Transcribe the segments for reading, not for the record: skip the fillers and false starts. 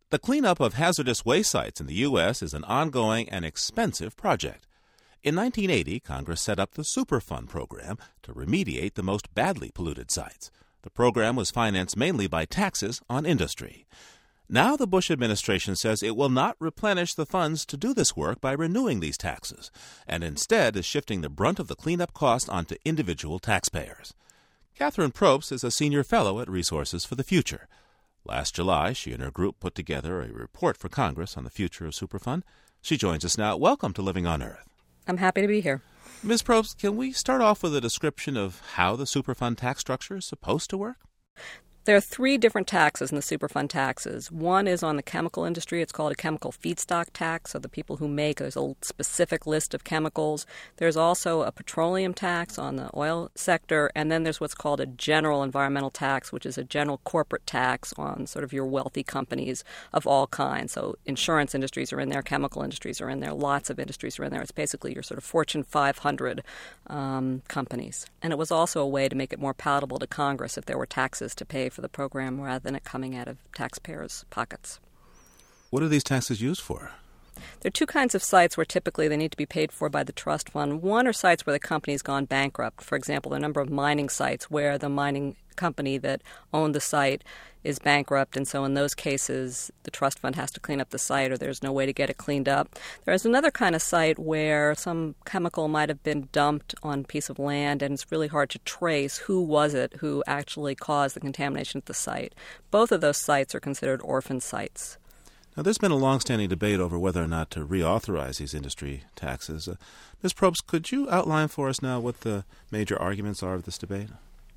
The cleanup of hazardous waste sites in the U.S. is an ongoing and expensive project. In 1980, Congress set up the Superfund program to remediate the most badly polluted sites. The program was financed mainly by taxes on industry. Now the Bush administration says it will not replenish the funds to do this work by renewing these taxes, and instead is shifting the brunt of the cleanup cost onto individual taxpayers. Catherine Probst is a senior fellow at Resources for the Future. Last July, she and her group put together a report for Congress on the future of Superfund. She joins us now. Welcome to Living on Earth. I'm happy to be here. Ms. Probst, can we start off with a description of how the Superfund tax structure is supposed to work? There are three different taxes in the Superfund taxes. One is on the chemical industry. It's called a chemical feedstock tax. So the people who make, there's a specific list of chemicals. There's also a petroleum tax on the oil sector. And then there's what's called a general environmental tax, which is a general corporate tax on sort of your wealthy companies of all kinds. So insurance industries are in there, chemical industries are in there, lots of industries are in there. It's basically your sort of Fortune 500 companies. And it was also a way to make it more palatable to Congress if there were taxes to pay for the program rather than it coming out of taxpayers' pockets. What are these taxes used for? There are two kinds of sites where typically they need to be paid for by the trust fund. One are sites where the company's gone bankrupt. For example, there are a number of mining sites where the mining company that owned the site is bankrupt, and so in those cases the trust fund has to clean up the site or there's no way to get it cleaned up. There's another kind of site where some chemical might have been dumped on a piece of land and it's really hard to trace who was it who actually caused the contamination at the site. Both of those sites are considered orphan sites. Now, there's been a long-standing debate over whether or not to reauthorize these industry taxes. Ms. Probst, could you outline for us now what the major arguments are of this debate?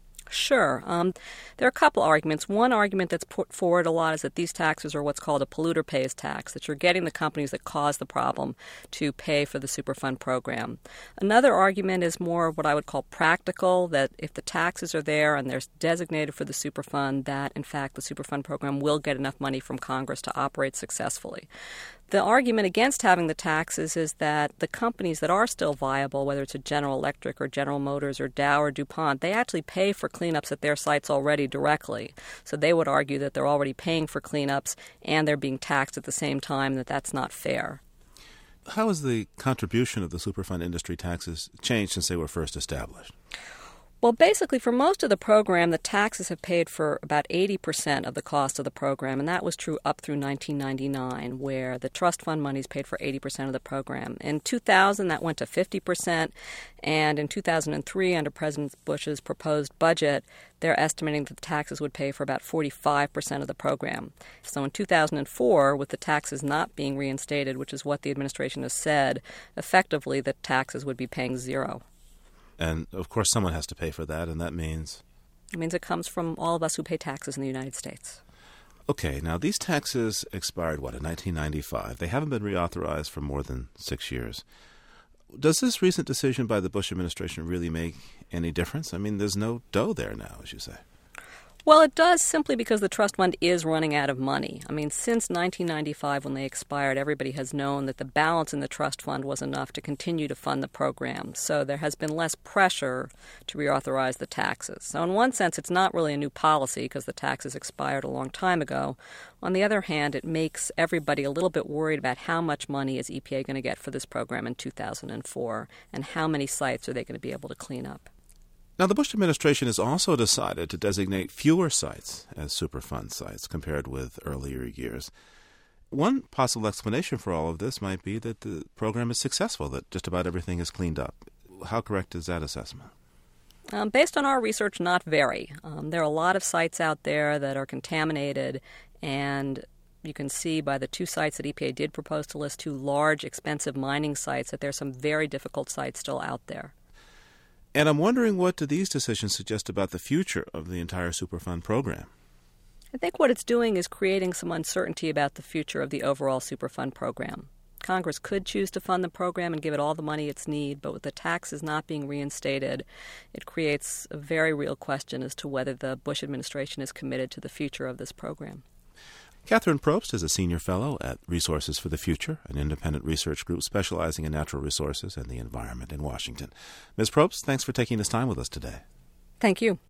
Sure. There are a couple arguments. One argument that's put forward a lot is that these taxes are what's called a polluter pays tax, that you're getting the companies that cause the problem to pay for the Superfund program. Another argument is more what I would call practical, that if the taxes are there and they're designated for the Superfund, that in fact the Superfund program will get enough money from Congress to operate successfully. The argument against having the taxes is that the companies that are still viable, whether it's a General Electric or General Motors or Dow or DuPont, they actually pay for cleanups at their sites already directly. So they would argue that they're already paying for cleanups and they're being taxed at the same time, that that's not fair. How has the contribution of the Superfund industry taxes changed since they were first established? Well, basically, for most of the program, the taxes have paid for about 80% of the cost of the program, and that was true up through 1999, where the trust fund monies paid for 80% of the program. In 2000, that went to 50%, and in 2003, under President Bush's proposed budget, they're estimating that the taxes would pay for about 45% of the program. So in 2004, with the taxes not being reinstated, which is what the administration has said, effectively the taxes would be paying zero. And, of course, someone has to pay for that, and that means? It means it comes from all of us who pay taxes in the United States. Okay, now these taxes expired, in 1995? They haven't been reauthorized for more than 6 years. Does this recent decision by the Bush administration really make any difference? I mean, there's no dough there now, as you say. Well, it does simply because the trust fund is running out of money. I mean, since 1995, when they expired, everybody has known that the balance in the trust fund was enough to continue to fund the program. So there has been less pressure to reauthorize the taxes. So in one sense, it's not really a new policy because the taxes expired a long time ago. On the other hand, it makes everybody a little bit worried about how much money is EPA going to get for this program in 2004 and how many sites are they going to be able to clean up. Now, the Bush administration has also decided to designate fewer sites as Superfund sites compared with earlier years. One possible explanation for all of this might be that the program is successful, that just about everything is cleaned up. How correct is that assessment? Based on our research, not very. There are a lot of sites out there that are contaminated, and you can see by the two sites that EPA did propose to list, two large, expensive mining sites, that there are some very difficult sites still out there. And I'm wondering, what do these decisions suggest about the future of the entire Superfund program? I think what it's doing is creating some uncertainty about the future of the overall Superfund program. Congress could choose to fund the program and give it all the money it's needs, but with the taxes not being reinstated, it creates a very real question as to whether the Bush administration is committed to the future of this program. Catherine Probst is a senior fellow at Resources for the Future, an independent research group specializing in natural resources and the environment in Washington. Ms. Probst, thanks for taking this time with us today. Thank you.